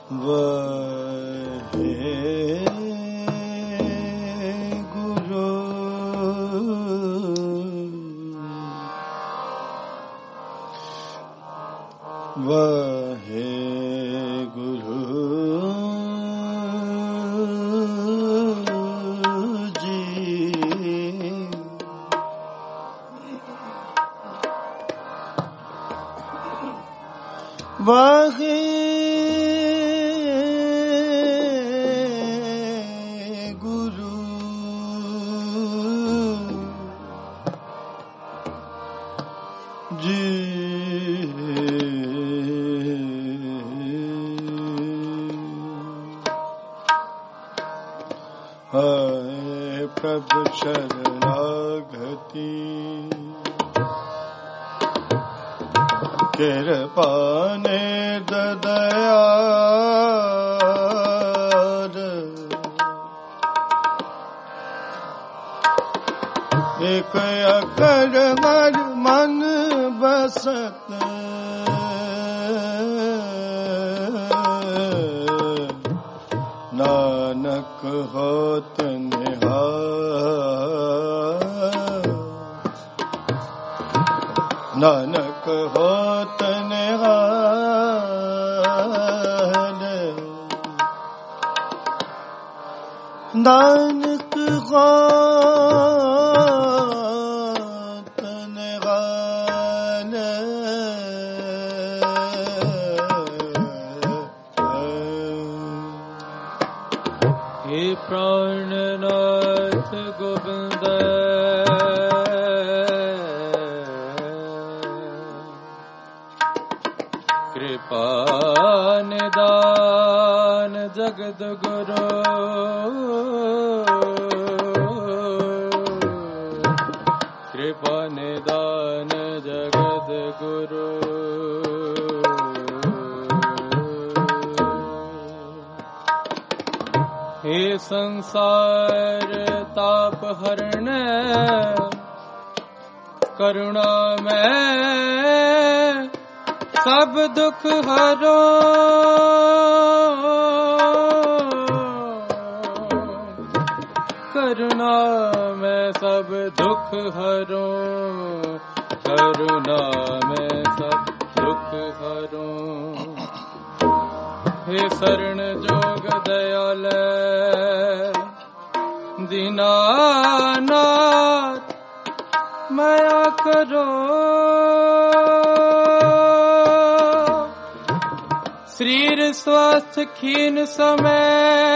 खीन समय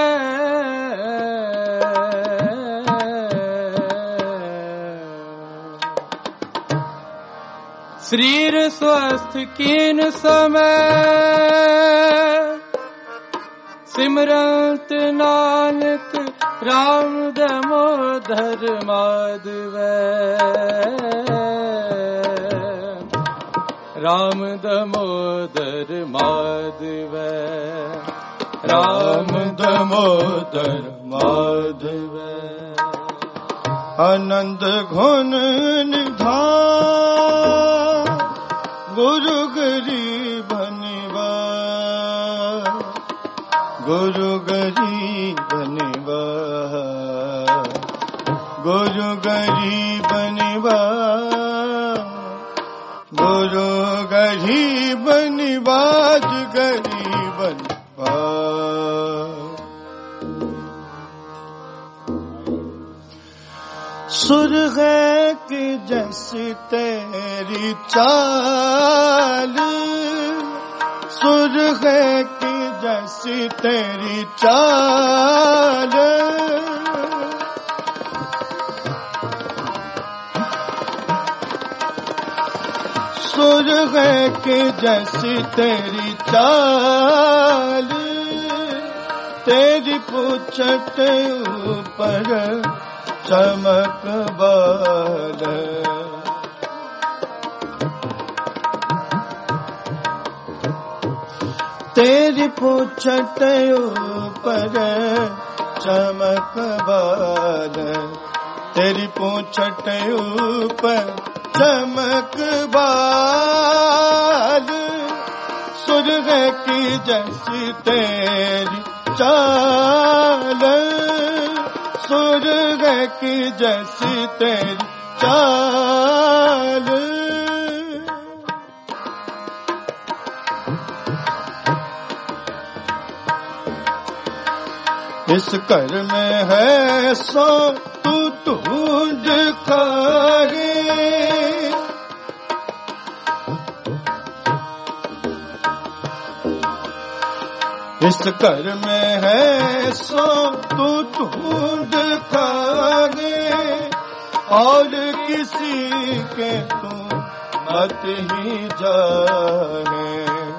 शरीर स्वस्थ कीन समय सिमरंत नानक राम दामोदर माधव राम दामोदर माधव राम दामोदर माधव आनंद घन निधान गुरु गरीब निवा गुरु गरीब निवा गुरु गरीब निवा गुरु गरीब निवाज गरीब निवा सुर्ग की जैसी तेरी चाल सुर्ग की जैसी तेरी चाल सुर्ग की जैसी तेरी चाल तेरी पूछत ऊपर चमक बाल तेरी पूछत ऊपर चमक बाल तेरी पूछत ऊपर चमक बाल सुर्ग की जैसी तेरी चाल, सुर्ग की जैसी तेरी चाल। इस कर में है सो तू ढूंढ खागे, इस कर में है सो तू ढूंढ खागे, और किसी के तू मत ही जाने।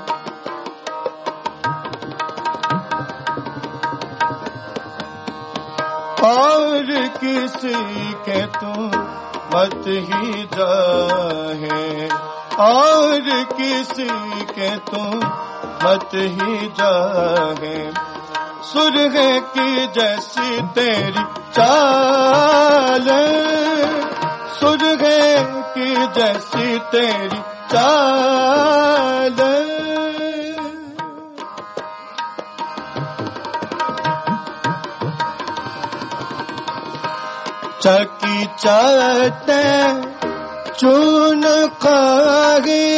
और किसी के तू मत ही जाहे, और किसी के तू मत ही जाहे। सुर्ग की जैसी तेरी चाल, सुर्ग की जैसी तेरी चाल। चकी चाटे चून खागे,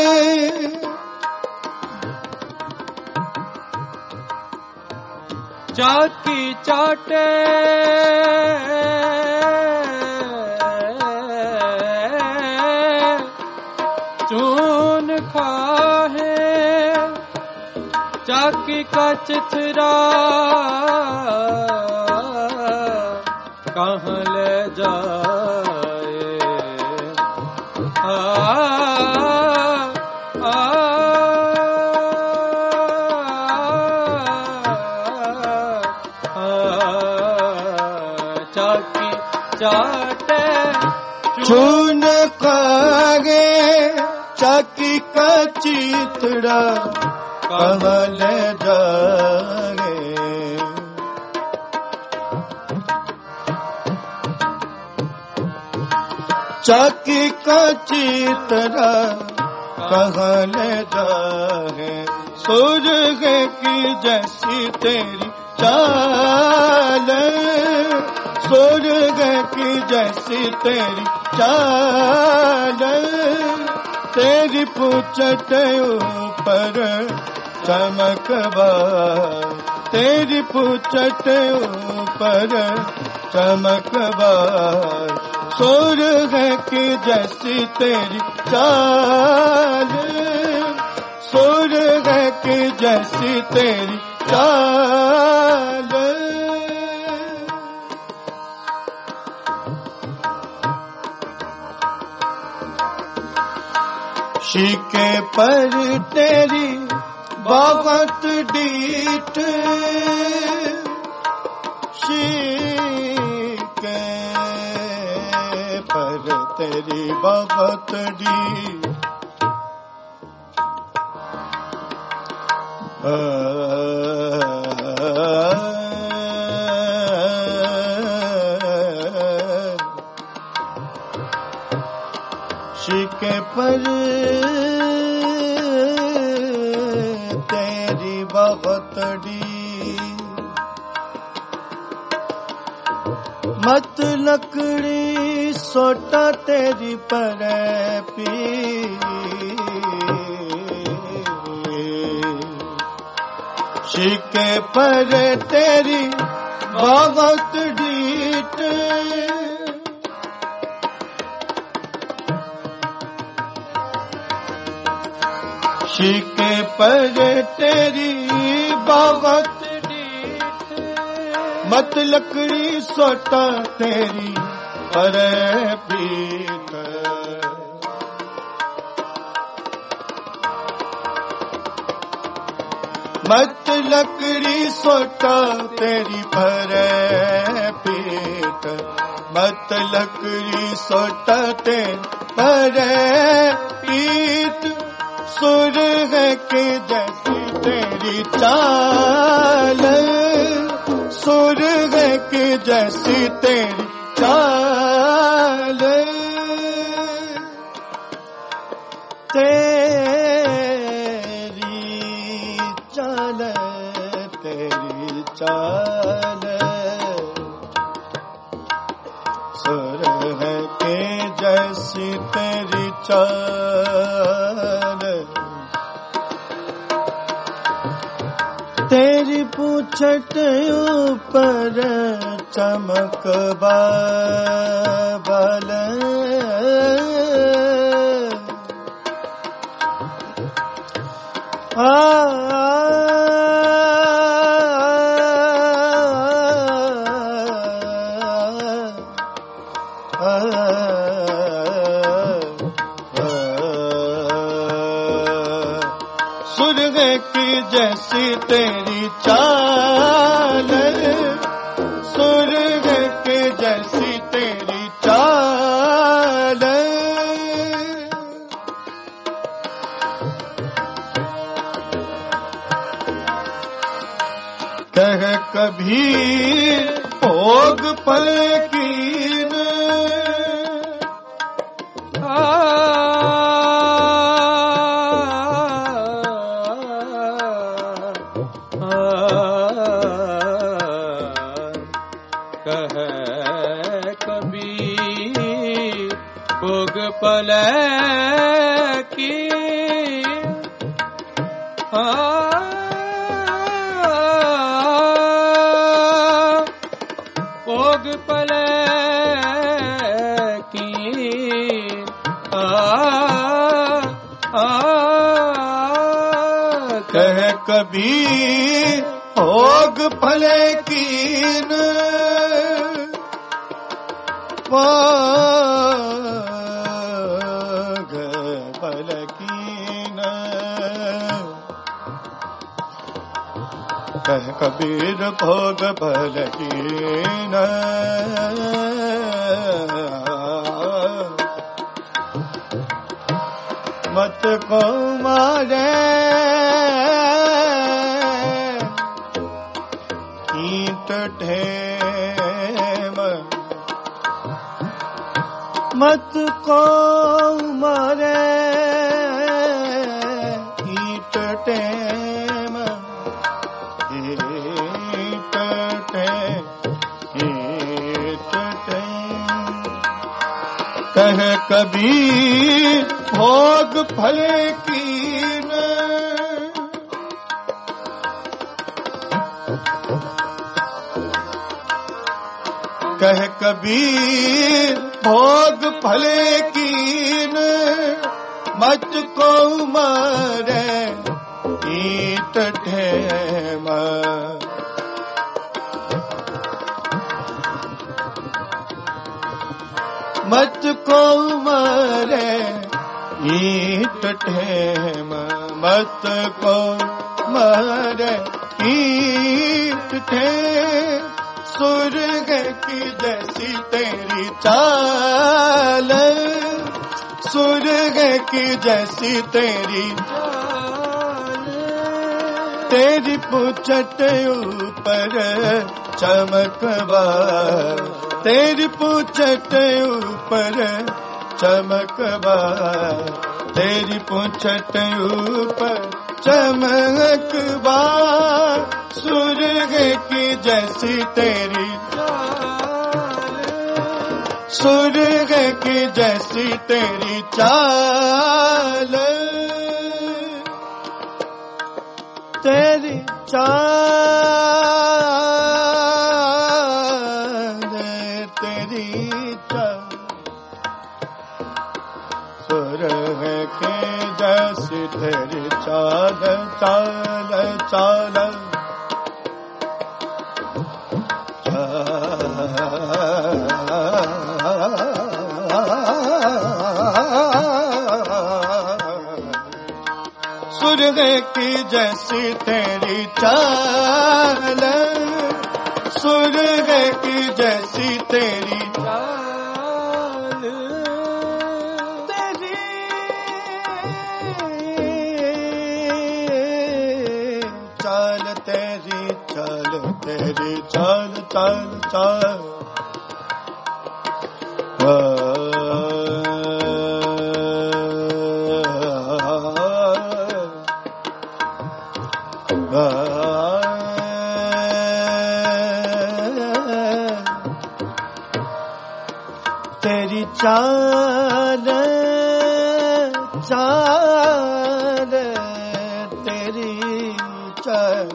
चाकी चाटे चून खाहे, चाकी का चिथरा कहाँ ले जाए। आ, आ, चाकी चाटे चून खागे, चाकी का चिथड़ा कहाँ ले जाए। चाकी का चिथड़ा कहाँ ले जाए। सुर्ग की जैसी तेरी चाल, सुर्ग की जैसी तेरी चाल। तेरी पूछट ऊपर चमकबार, तेरी पूछट ऊपर चमकबार। सुर्ग की जैसी तेरी चाल, सुर्ग की जैसी तेरी चाल। शीके पर तेरी बहुत डीठ, शीके पर तेरी बहुत डीठ। शीके पर तेरी बहुत डीठ। मत लकड़ी सोटा तेरी पर पी, शीके पर तेरी बहुत डीठ। शीके पर तेरी बहुत डीठ। मत लकड़ी सोटा तेरी पर पीठ। मत लकड़ी सोटा तेरी पर पीठ। मत लकड़ी सोटा तेरी पर पीठ। सुर्ग की जैसी तेरी चाल, सुर्ग की जैसी तेरी चाल। तेरी चाल सुरह के जैसी तेरी चाल तेरी पूछट ऊपर चमक बाल सुर्ग की जैसी तेरी चाल सुर्ग की जैसी तेरी चाल कह कबीर भोग पल कीन कह कबीर भोग पल की भोग पल की कह कबीर भोग पल कीन भोग पल कीन कह कबीर भोग पल कीन मत को मारे ईंट ढेम मत को मारे ईंट ढेम ईंट ढेम कह कबीर भोग फल कीन कह कबीर भोग फल कीन मत को मारे ईंट ढेम मत को मारे ईंट ढेम मत को मारे ईंट ढेम सुर्ग की जैसी तेरी चाल सुर्ग की जैसी तेरी चाल तेरी पूछट ऊपर चमकबार तेरी पूछट ऊपर चमकबार तेरी पूछट ऊपर चमकबार सुर्ग की जैसी तेरी चाल सुर्ग की जैसी तेरी चाल तेरी चाल तेरी चाल सुर्ग की जैसी तेरी चाल चाल चाल सुर्ग की जैसी तेरी चाल सुर्ग की जैसी तेरी चाल तेरी चाल तेरी चाल तेरी चाल चाल चाल तेरी चाल चाल तेरी चाल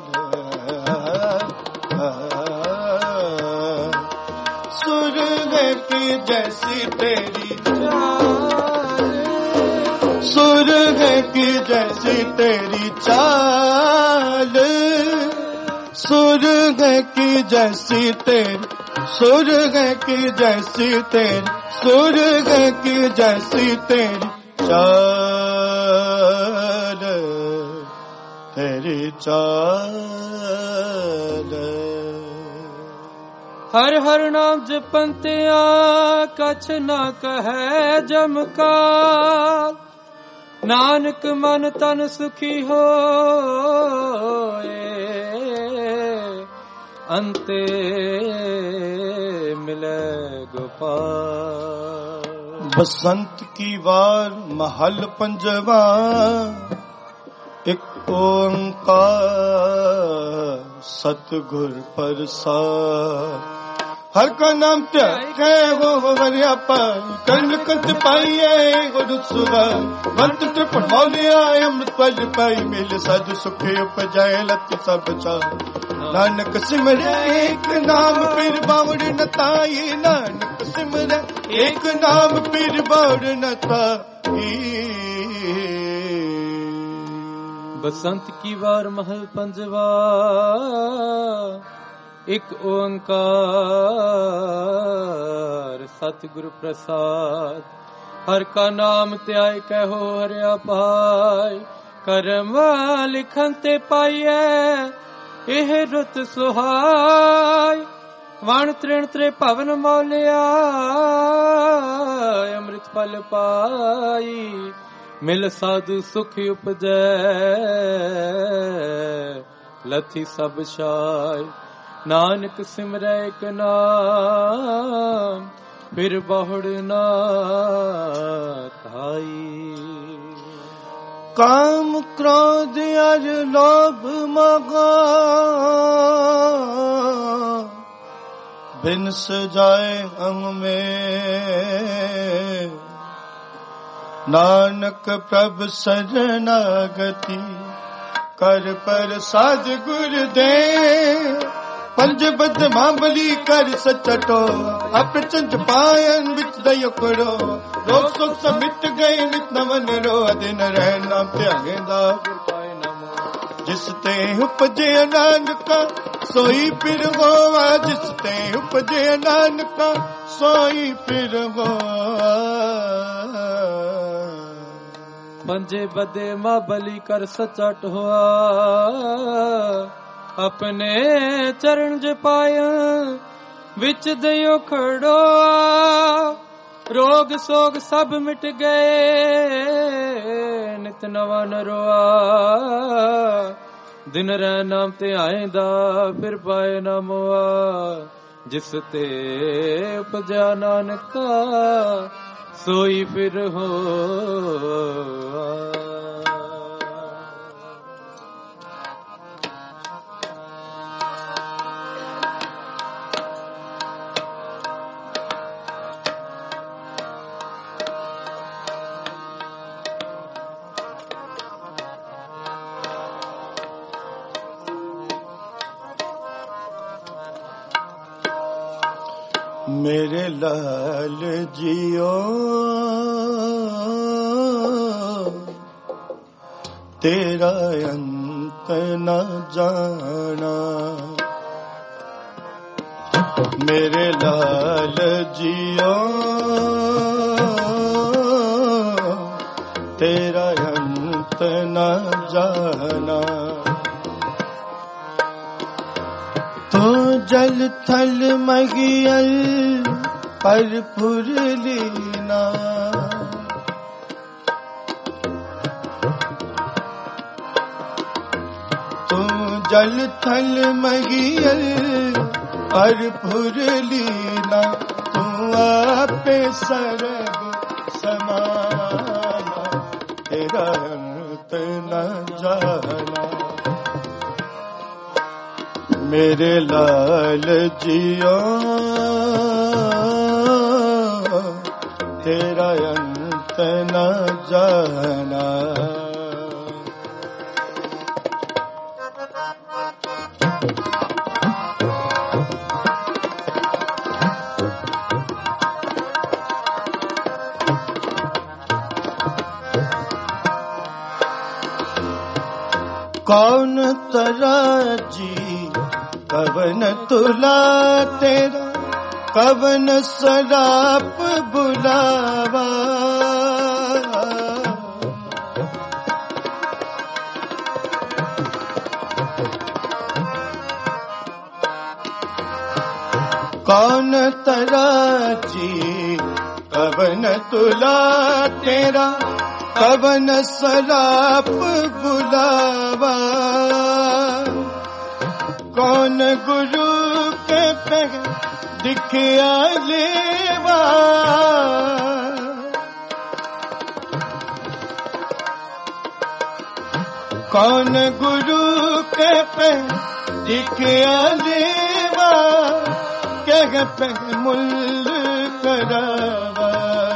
सुर्ग की जैसी तेरी चाल सुर्ग की जैसी तेरी चाल सुर्ग की जैसी तेरी सुर्ग की जैसी तेरी सुर्ग की जैसी तेरी चाल तेरी चाल हर हर नाम जपंतिया कछ ना कहे जमकार नानक मन तन सुखी होए अंते मिले गोपाल। बसंत की वार महल पंजवा एक ओंकार सतगुर प्रसाद हर का नाम त्यागे वो वरिया पाई कंड कंत पाइए गुरु सुबह वंत त्रिपुर मौलिया अमृत पल पाई मिल साधु सुखे उपजाए लत सब चाय नानक सिमरे एक नाम फिर बावड़ न ताई नानक सिमरे एक नाम फिर बावड़ न ताई। बसंत की वार महल पंजवा एक ओंकार सतगुरु प्रसाद हर का नाम त्याय कहो हरिया पाय करम लिखन ते पाइए एह रुत सुहाय वण तृण त्रे भवन मौलिया अमृत फल पाई मिल साधु सुख उपजै लथी सब शाय नानक सिमरै एक नाम फिर बहुड़ ना थाई। काम क्रोध अर लोभ मगा बिन सजाए हम में नानक प्रभ शरणागति कर पर साध गुर दे पंज बद मामली कर सचटो अपचंज पायन बिच दयो करो रोग सुख समिट गए नित नवन रो दिन रहना त्यागेंदा जिस ते उपजे नानका सोई फिर होवा जिस ते उपजे नानका सोई फिर होवा। पंजे बदे मां बलि कर सचट हुआ अपने चरण जपाया विच दयो खड़ो रोग सोग सब मिट गए नित नवा नरोआ दिन रह नाम ते आएंदा फिर पाए ना मोआ जिस ते उपजा नानका सोई फिर हो। मेरे लाल जियो तेरा अंत न जाना मेरे लाल जियो तेरा अंत न जाना तो जल थल मगियल पर फुरलीना तू जल थल मगियल पर फुरलीना तू आपे सरग समाना तेरा अंत न जाना मेरे लाल जियो तेरा अंत न जाना। कौन तराजी कवन तुला तेरा, कवन सराप बुलावा। कौन तराजी कवन तुला तेरा, कवन सराप बुलावा। कौन गुरु के पैर दिखया लेवा, कौन गुरु के पैर दिखया लेवा, कह पे मुल करावा।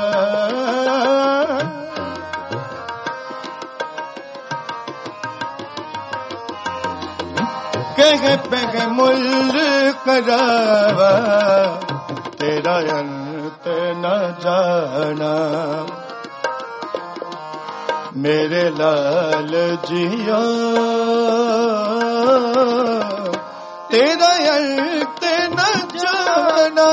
कह पे मुल करावा, तेरा अंत न जाना। मेरे लाल जिया तेरा अंत न जाना।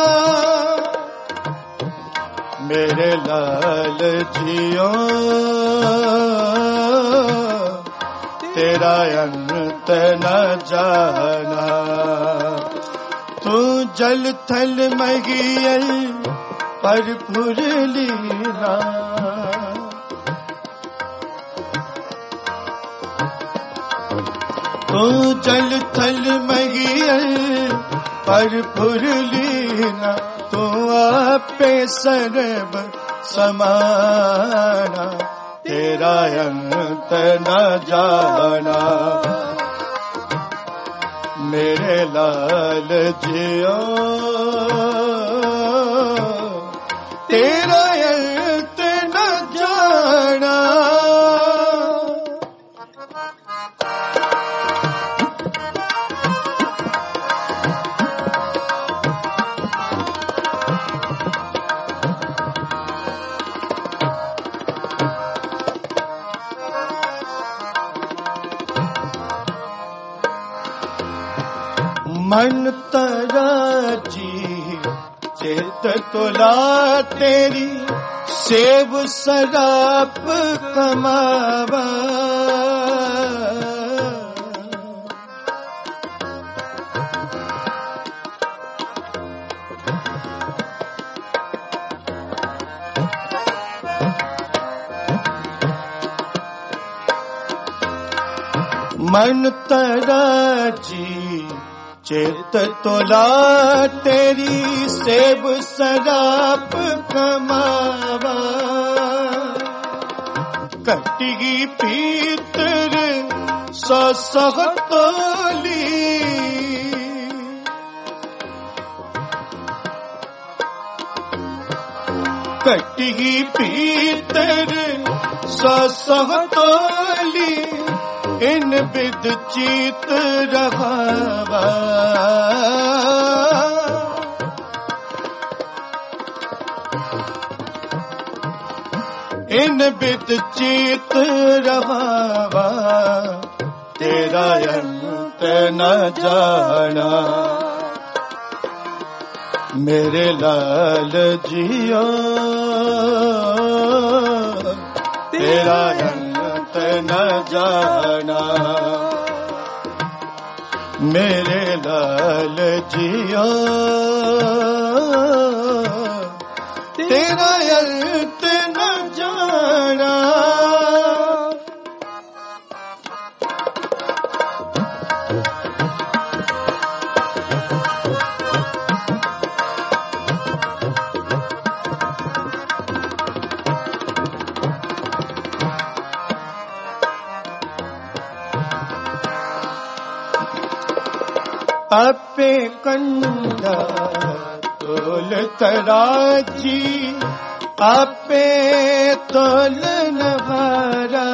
मेरे लाल जियो तेरा अंत न जाना। तू जल थल मगियल पर फुर लीला, तू जल थल मगियल पर फुर लीला। तू आपे सर्व समाना, तेरा अंत न जाना। मेरे लाल जियो तेरा अंत न जाना। मन तराजी चेत तुला तेरी, सेव सराप कमावा। मन तराजी चेत तोला तेरी, सेब सराप कमावा। कटिगी पीतर सह तोली, कटिगी पीतर सह तोली। इन बिद चीत रहावा, इन बिद चीत रहावा। तेरा अंत न जाना, मेरे लाल जियो तेरा अंत न जाना। मेरे लाल जियो तेरा अंत न जाना। अपे कंधा तोल तराजी, आपे तोलन हारा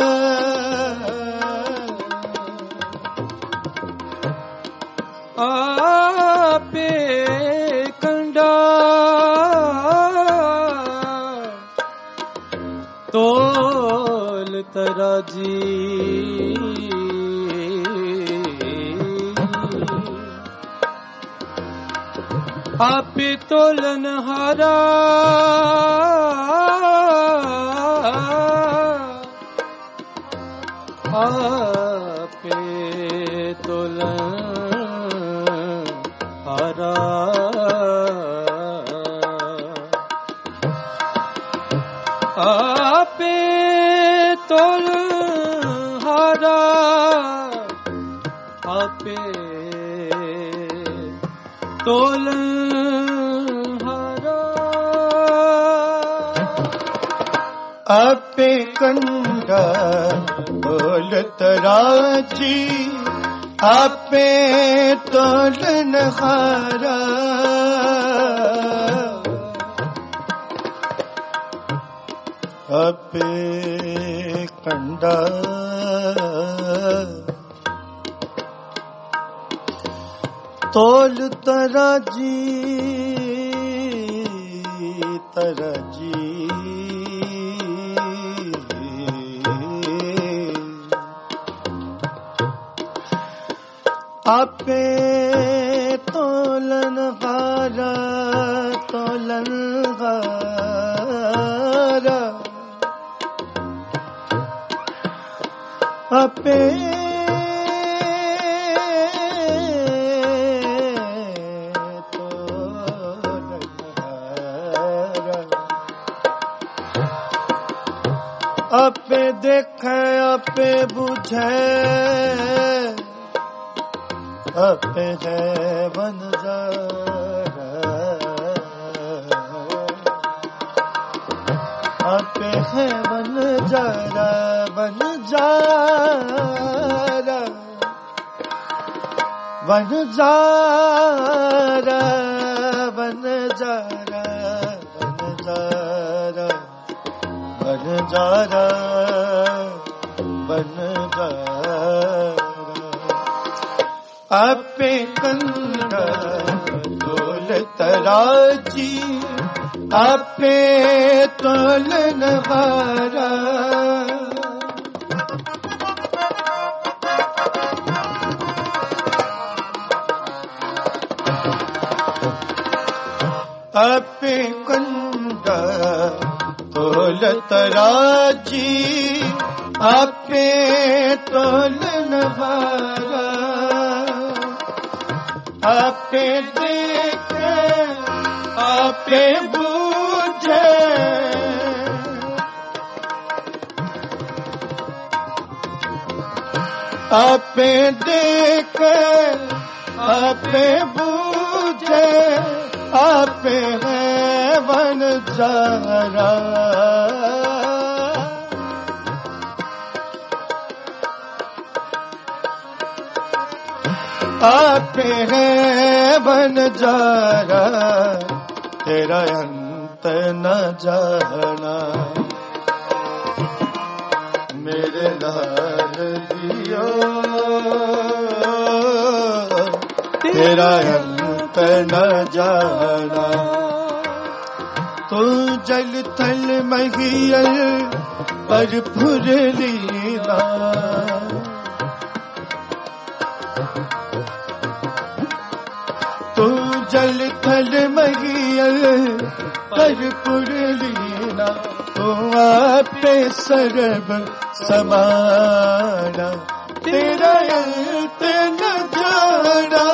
आपे कंडा तोल तराजी आपे तोलन हारा आपे तोलन हारा आपे तोलन हारा आपे तोलन आपे कंडा बोल तराजी आपे तोलन हारा आपे कंडा तोल तराजी तराजी आपे तोलन हारा तोलन हारा आपे तोलन हारा आपे देखे आपे बुझे आपे है बनजारा आपे है बनजारा बनजारा बनजारा बनजारा बनजारा बनजारा बनजारा आपे कंडा तोल तराजी आपे तोलन हारा आपे कंडा तोल तराजी आपे तोलन हारा आपे देखे आपे बूझे आपे देखे आपे बूझे आपे है बनजारा आपे है बनजारा तेरा अंत न जाना मेरे लाल जियो तेरा अंत न जाना तू जल थल महियल पर फुरलीला तू जल थल महियल पर पुरलीना तू आपे सर्व समाना तेरा अंत न जाना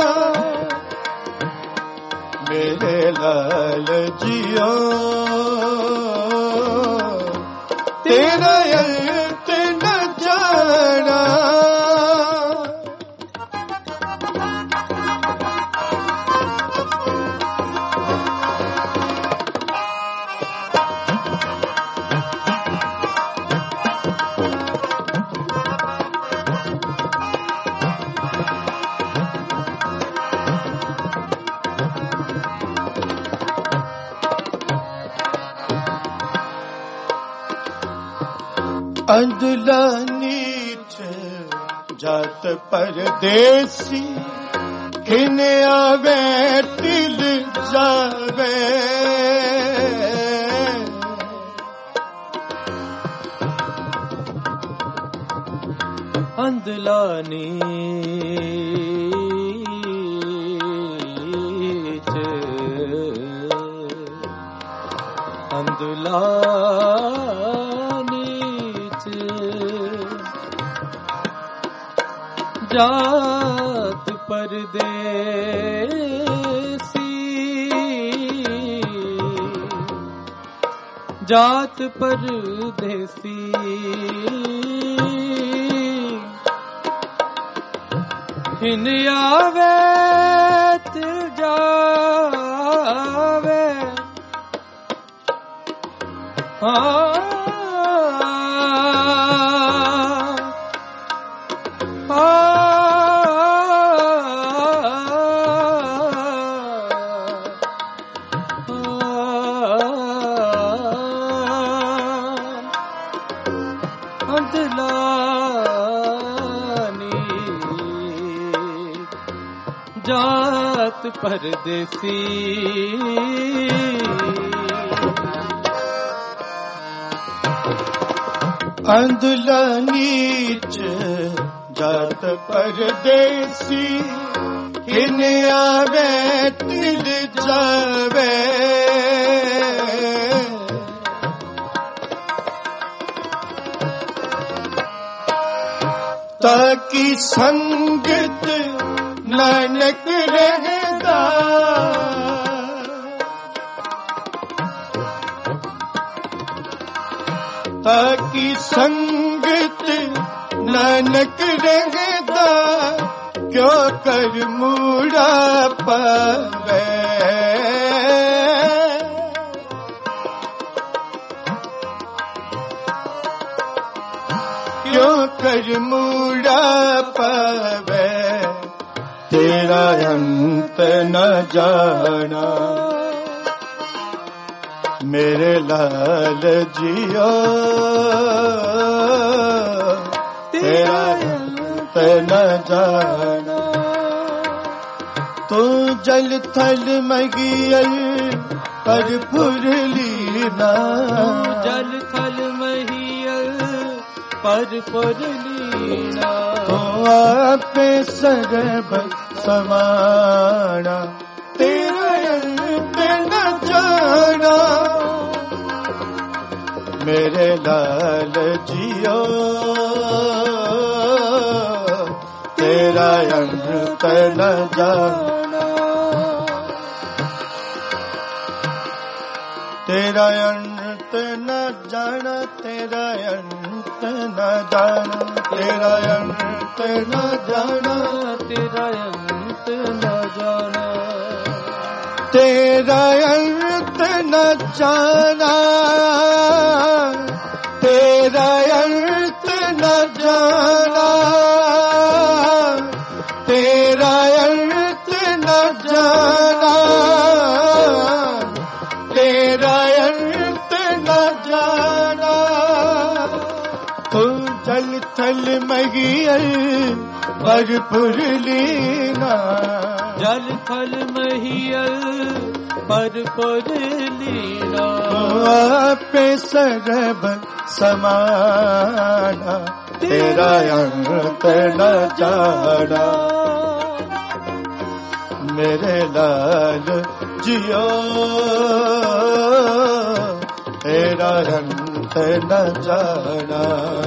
मेरे लाल जियो तेरा अंत न जाना अंधला नीच जात परदेसी, खिन आवे तिल जावे। अंधला नीच, अंधला नीच, जात परदेसी, जात परदेसी, खिन आवे तिल जावे। जात परदेसी, अंधला नीच जात परदेसी, खिन आवे तिल जावे। ताकि संगत नानक रहदा, ताकि संगत नानक रहदा, क्यों कर मूड़ा पावे। क्यों कर मूड़ा पावे, तेरा अंत न जाना। मेरे लाल जियो तेरा अंत न जाना। तू जल थल मगियल पर पुरलीना, जल थल महियल पर पुरलीना। तो आपे सरब समाना, तेरा अंत न जाना। मेरे लाल जियो तेरा अंत न जाना। तेरा अंत न जाना, तेरा अंत न जाना, तेरा अंत न जाना, तेरा अंत न जाना। तेरा अंत न जाना, तेरा अंत न जाना, तेरा अंत न जाना, तेरा अंत न जाना। तू जल थल मगियल पर पुरलीना, जल थल महियल पर पुरलीना। आपे सरब समाना, तेरा अंत न जाना। मेरे लाल जियो तेरा अंत न जाना।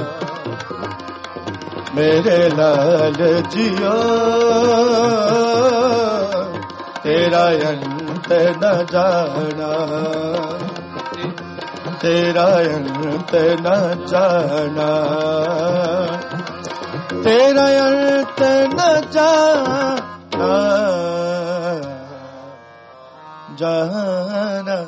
मेरे लाल जियो तेरा अंत न जाना, तेरा अंत न जाना, तेरा अंत न जाना, जाना।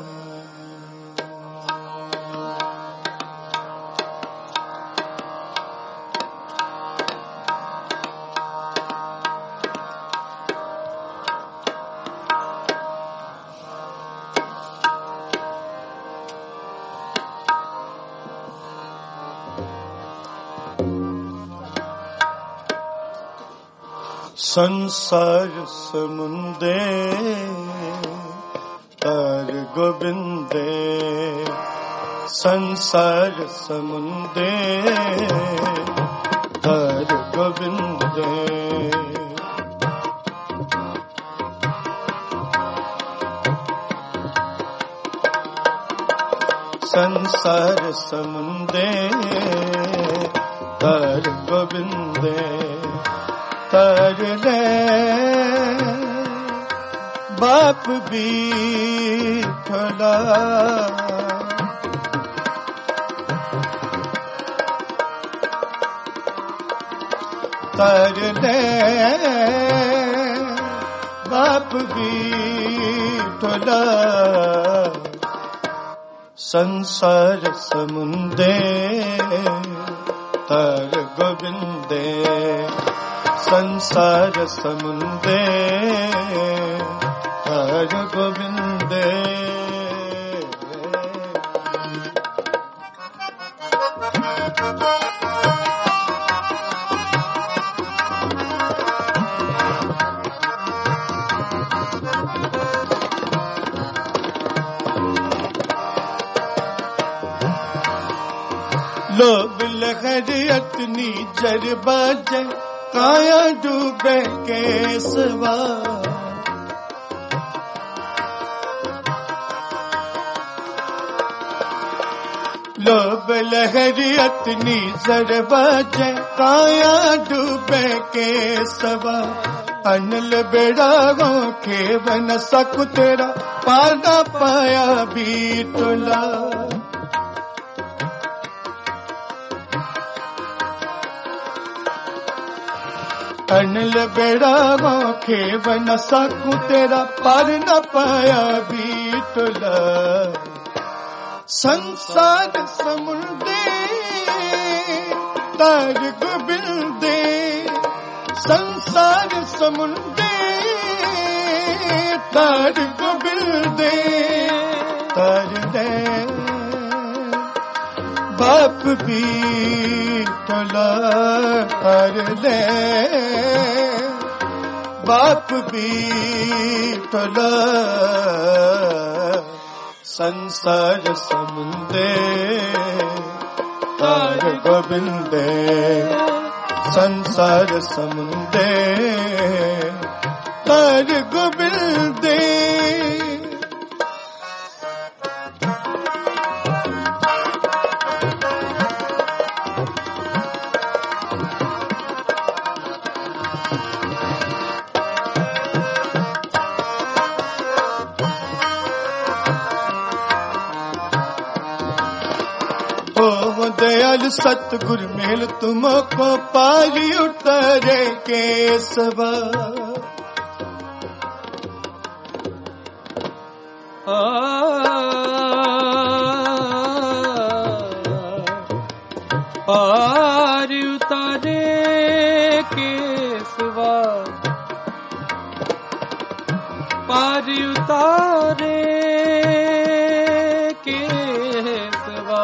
संसार समुंदे तार गोबिंदे, संसार समुंदे तार गोबिंदे। संसार समुंदे तार गोबिंदे, तार ले बाप भी ठला, तार ले बाप भी ठला। संसार समुंदे तार गोबिंदे, संसार समुंदे तार गोबिंदे। लोभ लहरियत नीजर बाजे, काया डूबे केसवा। लोभ लहरियत नीजर बाजे, काया डूबे केसवा। अनल बेड़ा के बन सकु तेरा, पार ना पाया भी टोला। अनल बेड़ा के बन सकू तेरा, पार न पाया भी टोला। संसार समुंदे तार गोबिंदे, संसार समुंदे तार गोबिंदे। तार ले बाप भी टोला, तार ले बाप भी टोला। संसार समुंदे तार गोबिंदे, संसार समुंदे तार गोबिंदे। दयाल सतगुर मेल तुमको, पारी उतरे केसवा। पारी उतारे केसवा, पारी उतारे केसवा।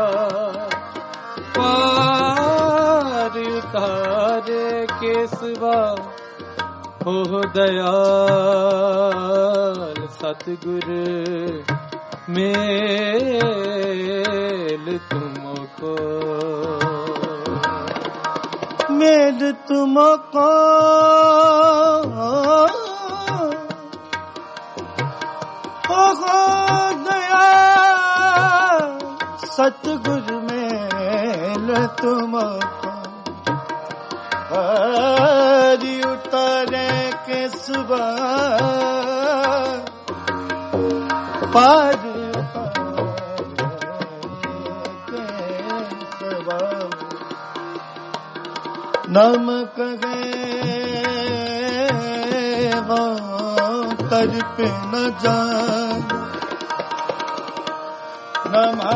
तारे केसवा हो दयाल सतगुर मेल तुमको, मेल तुमको हो दयाल सतगुर मेल तुमको। पारी उतारे केसवा, पारी उतारे केसवा। नमक गए वो तर पे न जान, नमा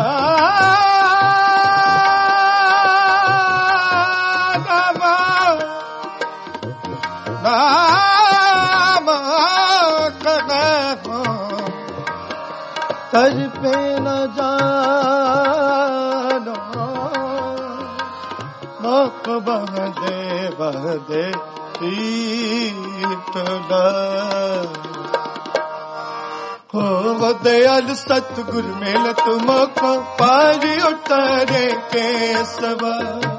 तर पे न जानो, मोक बहदे बहदे विठला हो दयाल सतगुर मेल तुमको पारी उतारे केसवा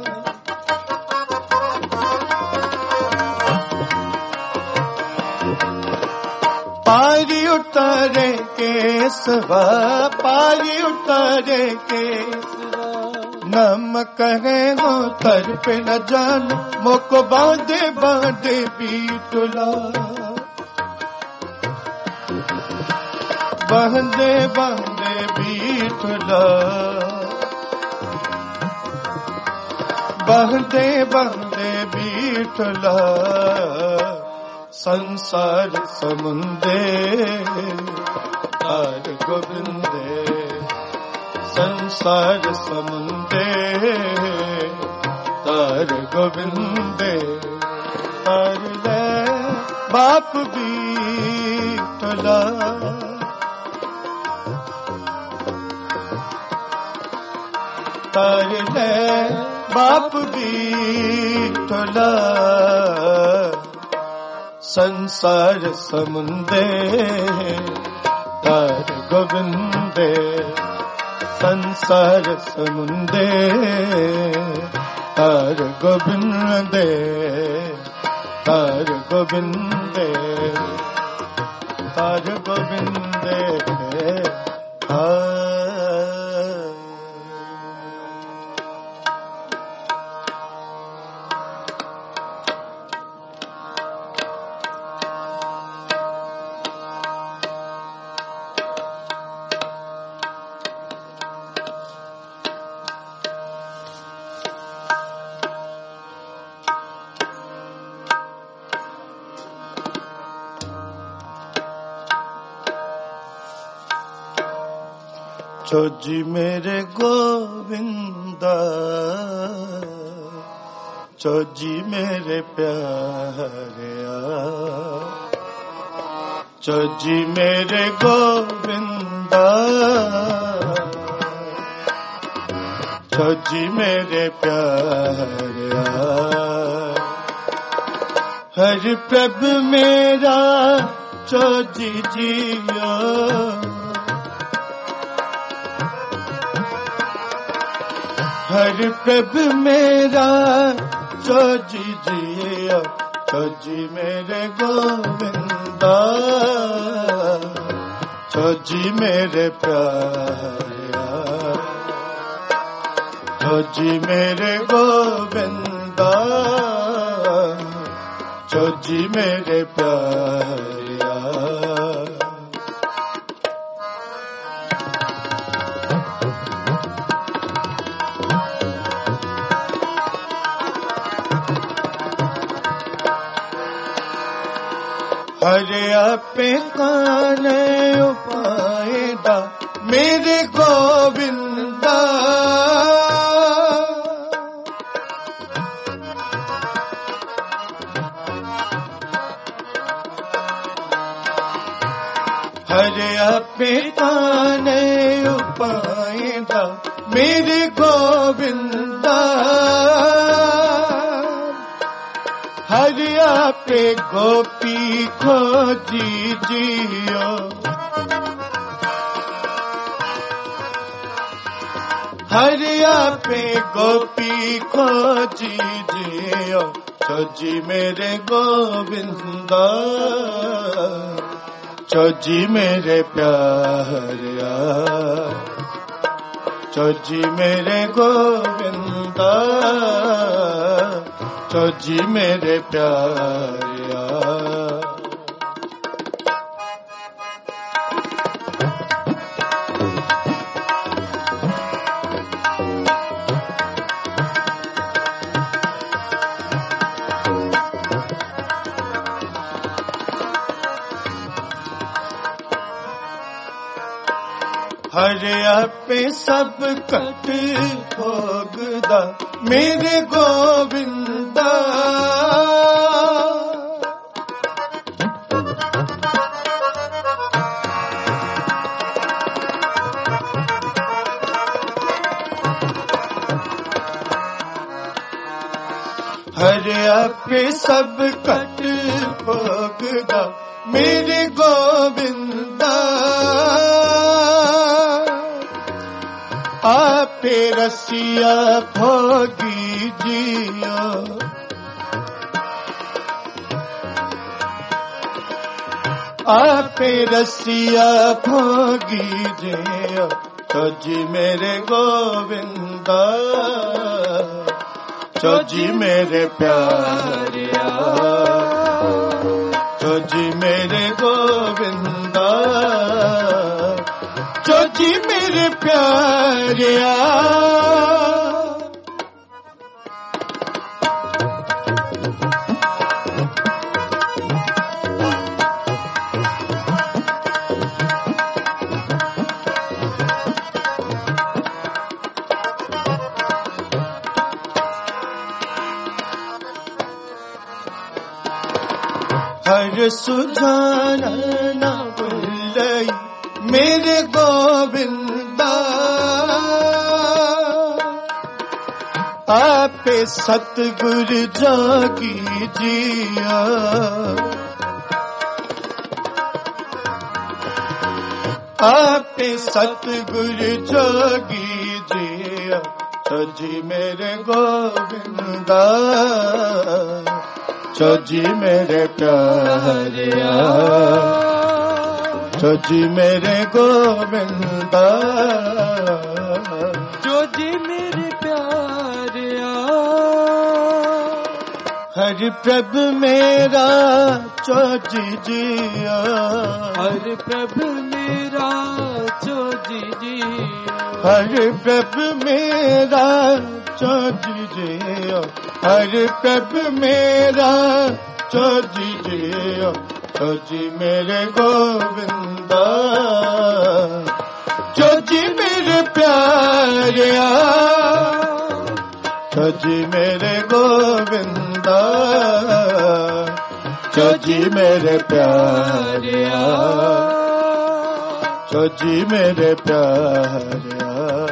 पारी उतारे केसवा पारी उतारे केसवा नम कहे हो तर पे न जान मोको बांधे बांधे बीटला बांधे बांधे बीटला बांधे बांधे बीटला संसार समुंदे तार गोविंदे संसार समुंदे तार गोविंदे तार ले बाप बीटला तार ले बाप बीटला संसार समुंदे तार गोविंदे संसार समुंदे तार गोविंदे तार गोविंदे तार गोविंदे जी मेरे गोविंदा जी मेरे प्यारिया जी मेरे गोविंदा जी मेरे प्यारिया हर प्रभु मेरा जी जिया हर प्रभु मेरा जी जिया जी मेरे गोविंदा जी मेरे प्यारिया जी मेरे गोविंदा जी मेरे प्यारिया हरे आपे काने उपायदा मेरे गोविंदा हरे आपे काने उपायदा मेरे गोविंदा हरि आपे गोपी खोजी जियो हरि आपे गोपी खोजी जियो जी मेरे गोविंदा जी मेरे प्यारिया जी मेरे गोविंदा जी मेरे प्यारिया हरे आपे सब कट भोगदा मेरे गोविंदा हरे आपे सब कट भोगदा मेरे गोविंदा, आपे रसिया भोगी जियो, आपे रसिया भोगी जियो, तो जी मेरे गोविंदा, तो जी मेरे प्यारिया, तो जी मेरे गोविंदा, तो जी मेरे प्यारिया। हर सुजाना न भूलई मेरे गोविंदा, आपे सतगुर जागी जिया, आपे सतगुर जागी जिया, सजी मेरे गोविंदा, सजी मेरे प्यारिया, सजी मेरे गोविंदा, सजी मेरे प्यारिया। हरि प्रभु मेरा चोजी जिया, हरि प्रभु मेरा चोजी जिया, हरि प्रभु मेरा चोजी जिया, हरि प्रभु मेरा चोजी जिया, चोजी मेरे गोविंदा, चोजी मेरे प्यारिया, चोजी मेरे गोविंदा, चोजी मेरे प्यारिया, चोजी मेरे प्यारिया,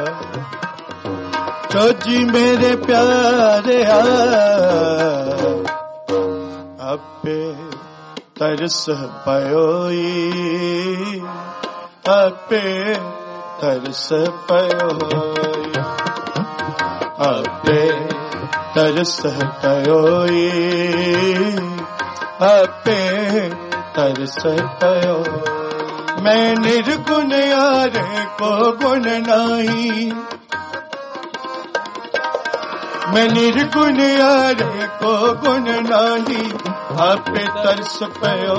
चोजी मेरे प्यारिया। आपे तरस पयोई, आपे तरस पयोई, आपे तरस पयोई, आपे तरस पयोई। मैं निर्गुण यारे को गुण नहीं, मैं निर्गुण यारे को गुण नहीं, आपे तरस पयो,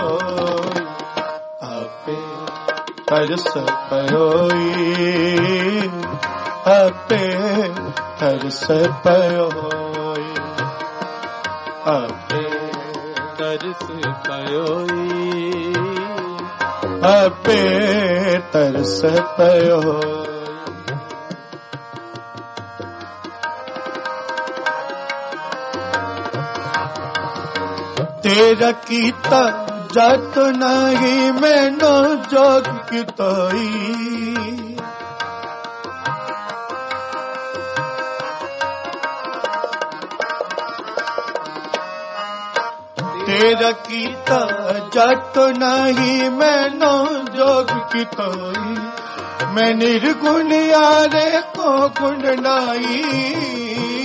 आपे तरस पयोई, आपे तरस पयोई, आपे तरस पयोई, आपे तरस पयोई। तेरा कीता जात नहीं मैनो जोग कितोई, तेरा कीता जात नहीं मैनो जोग कितोई, मैं निर्गुण यारे को गुण नहीं,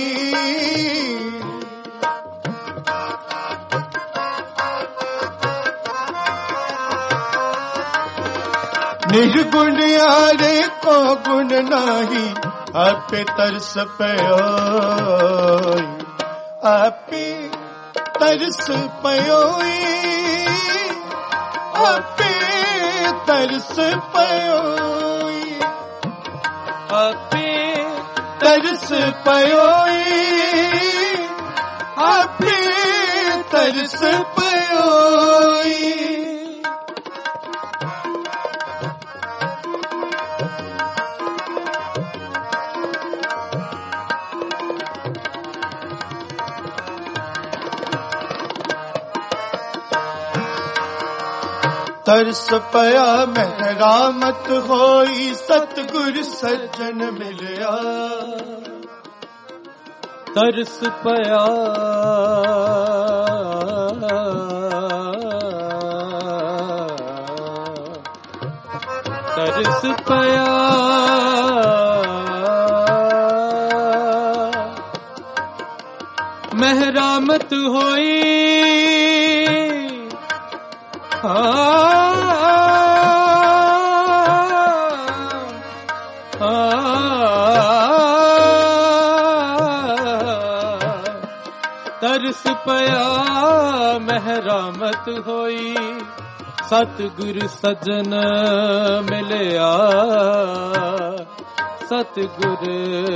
निर्गुण यारे को गुण नहीं, आपे तरस पयोई, आपे तरस पयोई, आपे तरस पयोई, आपे तरस पयोई, आपे तरस पयोई। तरस पया मेहरामत होई, सतगुर सज्जन मिलया, ਤਰਸ ਪਿਆ ਤਰਸ ਪਿਆ ਮਹਿਰਾਮਤ ਹੋਈ ਤਰਸ ਪਿਆ ਮਹਿਰਾਮਤ ਹੋਈ ਸਤਿਗੁਰ ਸਜਣ ਮਿਲਿਆ ਸਤਿਗੁਰ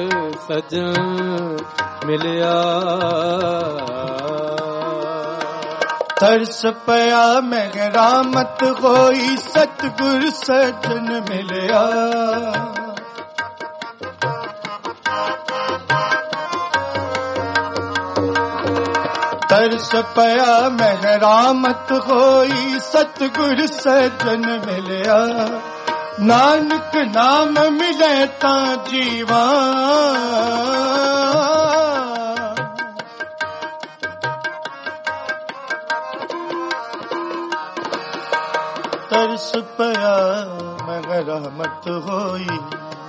ਸਜਣ ਮਿਲਿਆ ਤਰਸ ਪਿਆ ਮਹਿਰਾਮਤ ਹੋਈ ਸਤਿਗੁਰ ਸਜਣ ਮਿਲਿਆ ਤਰਸ ਪਿਆ ਮਹਿਰਾਮਤ ਹੋਈ ਸਤਿਗੁਰ ਸਜਣ ਮਿਲਿਆ ਨਾਨਕ ਨਾਮ ਮਿਲੇ ਤਾਂ ਜੀਵਾ ਤਰਸ ਪਿਆ ਮਹਿਰਾਮਤ ਹੋਈ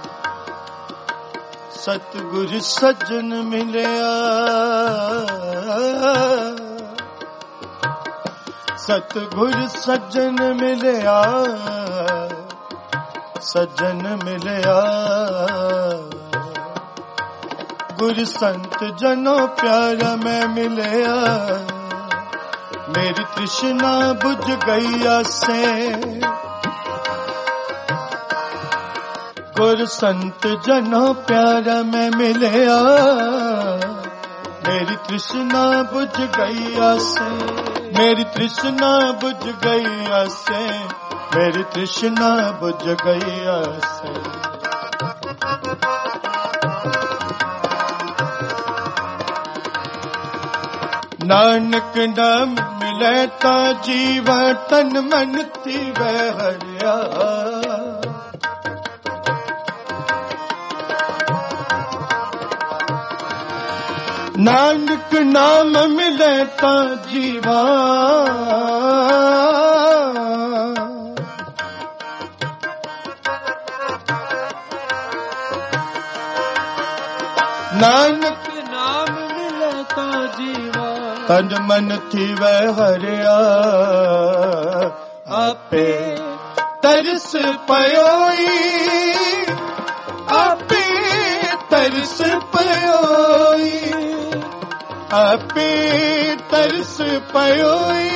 ਸਤਿਗੁਰ ਸਜਣ ਮਿਲਿਆ ਸਤਿਗੁਰ ਸਜਣ ਮਿਲਿਆ ਸਜਣ ਮਿਲਿਆ ਗੁਰ ਸੰਤ ਜਨੋ ਪਿਆਰਾ ਮੈਂ ਮਿਲਿਆ ਮੇਰੀ ਤ੍ਰਿਸ਼ਨਾ ਬੁਝ ਗਈ ਆਸੇ ਗੁਰ ਸੰਤ ਜਨੋ ਪਿਆਰਾ ਮੈਂ ਮਿਲਿਆ ਮੇਰੀ ਤ੍ਰਿਸ਼ਨਾ ਬੁਝ ਗਈ ਆਸੇ ਮੇਰੀ ਤ੍ਰਿਸ਼ਨਾ ਬੁਝ ਗਈ ਆਸੇ ਮੇਰੀ ਤ੍ਰਿਸ਼ਨਾ ਬੁਝ ਗਈ ਆਸੇ ਨਾਨਕ ਨਾਮ ਮਿਲੇ ਤਾਂ ਜੀਵਾ ਤਨ ਮਨ ਥੀਵੈ ਹਰਿਆ ਨਾਨਕ ਨਾਮ ਮਿਲੇ ਤਾਂ ਜੀਵਾ ਨਾਨਕ ਨਾਮ ਮਿਲੇ ਤਾਂ ਜੀਵਾ ਤਨ ਮਨ ਥੀਵੈ ਹਰਿਆ ਆਪੇ ਤਰਸ ਪਇਓਈ ਆਪੇ ਤਰਸ ਪਇਓਈ ਆਪੇ ਤਰਸ ਪਇਓਈ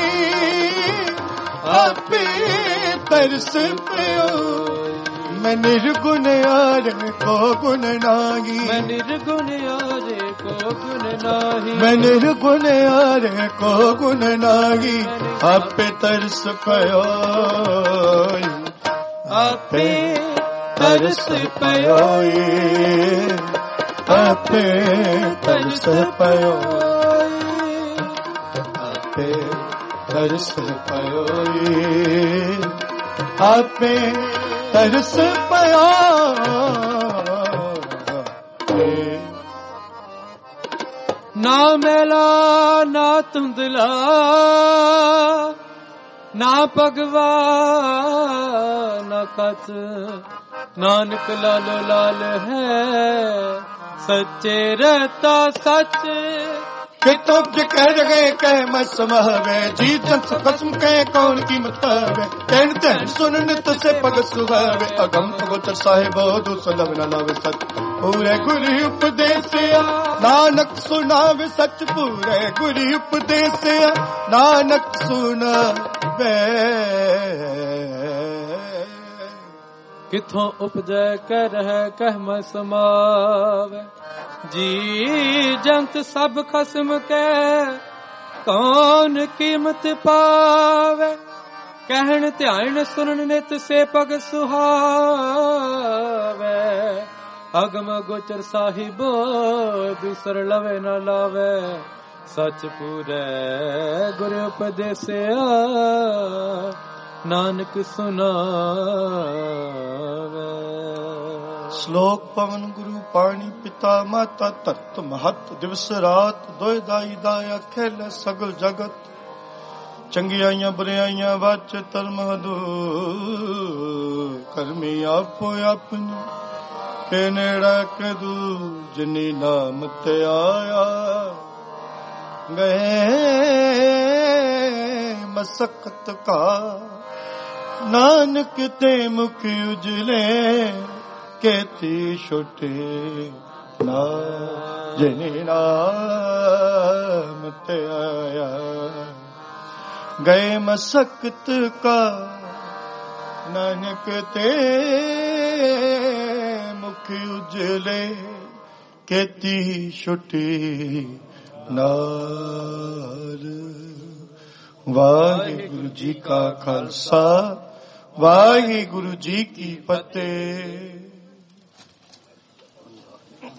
ਆਪੇ ਤਰਸ ਪਇਓਈ ਮੈਂ ਨਿਰਗੁਣ ਆਰੇ ਕੋ ਗੁਣ ਨਾਹੀ ਮੈਂ ਨਿਰਗੁਣ ਆਰੇ ਕੋ ਗੁਣ ਨਾਹੀ ਮੈਂ ਨਿਰਗੁਣ ਆਰੇ ਕੋ ਗੁਣ ਨਾਹੀ ਆਪੇ ਤਰਸ ਪਇਓਈ ਆਪੇ ਤਰਸ ਪਇਓਈ ਆਪੇ ਤਰਸ ਪਇਓਈ ਆਪੇ ਤਰਸ ਪਇਓਈ ਆਪੇ ਤਰਸ ਪਇਓਈ ਨਾ ਮੈਲਾ ਨਾ ਧੁੰਦਲਾ ਨਾ ਭਗਵਾ ਨਾ ਕਤ ਨਾਨਕ ਲਾਲੋ ਲਾਲ ਹੈ ਸੱਚੇ ਰਹਤਾ ਸੱਚ ਕਿ ਤੁਝ ਕਹਿ ਰਗੇ ਕਹਿ ਮੈਂ ਸਮਹਵੇ ਜੀ ਜੰਸ ਕਸਮ ਕਹਿ ਕੌਣ ਕੀਮਤ ਹੈ ਕਹਿਣ ਧਨ ਸੁਣਨ ਤਸੇ ਪਗ ਸੁਹਾਵੇ ਅਗਮ ਪਗੋਚਰ ਸਾਹਿਬੋ ਦੁਸਲਵ ਨ ਲਾਵੇ ਸੱਚ ਪੂਰੇ ਗੁਰੂ ਉਪਦੇਸਿਆ ਨਾਨਕ ਸੁਣਾਵੇ ਸੱਚ ਪੂਰੇ ਗੁਰੂ ਉਪਦੇਸਿਆ ਨਾਨਕ ਸੁਣਾਵੇ ਕਿਥੋਂ ਉਪਜੈ ਕਹਿ ਰਹਿ ਕਹਿ ਮੈਂ ਸਮਾਵੇ ਜੀ ਜੰਤ ਸਭ ਖਸਮ ਕੈ ਕੌਣ ਕੀਮਤ ਪਾਵੇ ਕਹਿਣ ਧਿਆਨ ਸੁਣਨ ਨਿਤ ਸੇ ਪਗ ਸੁਹਾਵੇ ਅਗਮ ਗੋਚਰ ਸਾਹਿਬੋ ਦੂਸਰ ਲਵੇ ਨਾ ਲਾਵੇ ਸੱਚ ਪੂਰੇ ਗੁਰ ਉਪਦੇਸਿਆ ਨਾਨਕ ਸੁਨਾਵੇ। ਸ਼ਲੋਕ ਪਵਨ ਗੁਰੂ ਪਾਣੀ ਪਿਤਾ ਮਾਤਾ ਧਰਤ ਮਹਤ ਦਿਵਸ ਰਾਤ ਦੋਇ ਦਾਈ ਦਾਇਆ ਖੇਲੇ ਸਗਲ ਜਗਤ ਚੰਗਿਆਈਆਂ ਬੁਰਿਆਈਆਂ ਵਾਚ ਧਰਮ ਹਦੂ ਕਰਮੀ ਆਪੋ ਆਪਣੀ ਕੇ ਨੇੜਾ ਕਦੂ ਜਿਨੀ ਨਾਮ ਤੇ ਆਇਆ ਗਏ ਮਸਕਤ ਕਾ ਨਾਨਕ ਤੇ ਮੁਖ ਉਜਲੇ ਕੇਤੀ ਛੋਟੇ ਨਾ ਜਿਨੀ ਨਾਮ ਤੇ ਆਇਆ ਗਏ ਮਸਕਤ ਕਾ ਨਾਨਕ ਤੇ ਮੁਖ ਉਜਲੇ ਕੇਤੀ ਛੋਟੀ ਨਾਰ। ਵਾਹਿਗੁਰੂ ਜੀ ਕਾ ਖਾਲਸਾ ਵਾਹਿਗੁਰੂ ਜੀ ਕੀ ਫਤਿਹ।